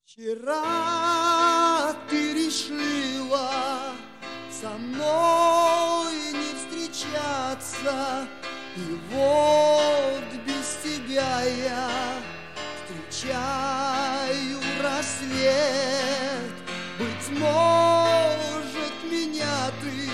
Вчера ты решила со мной не встречаться, и вот без тебя я встречаю рассвет. Быть может, меня ты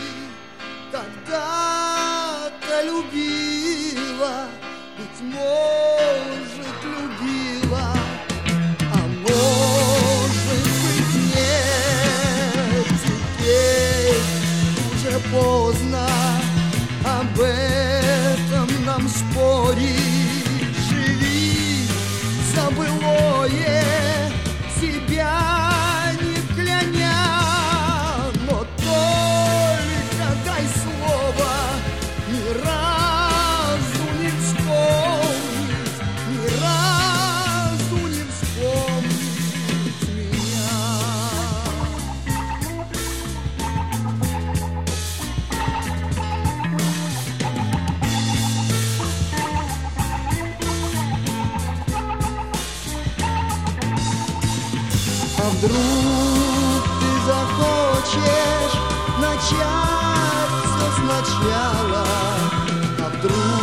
когда-то любила, быть может, любила, а может быть, нет. Теперь уже поздно об этом нам спорить. Живи забылое, себя не кляня, но только дай слово ни разу не вспомнить, ни разу не вспомнить меня. А вдруг ты захочешь начать все сначала, а вдруг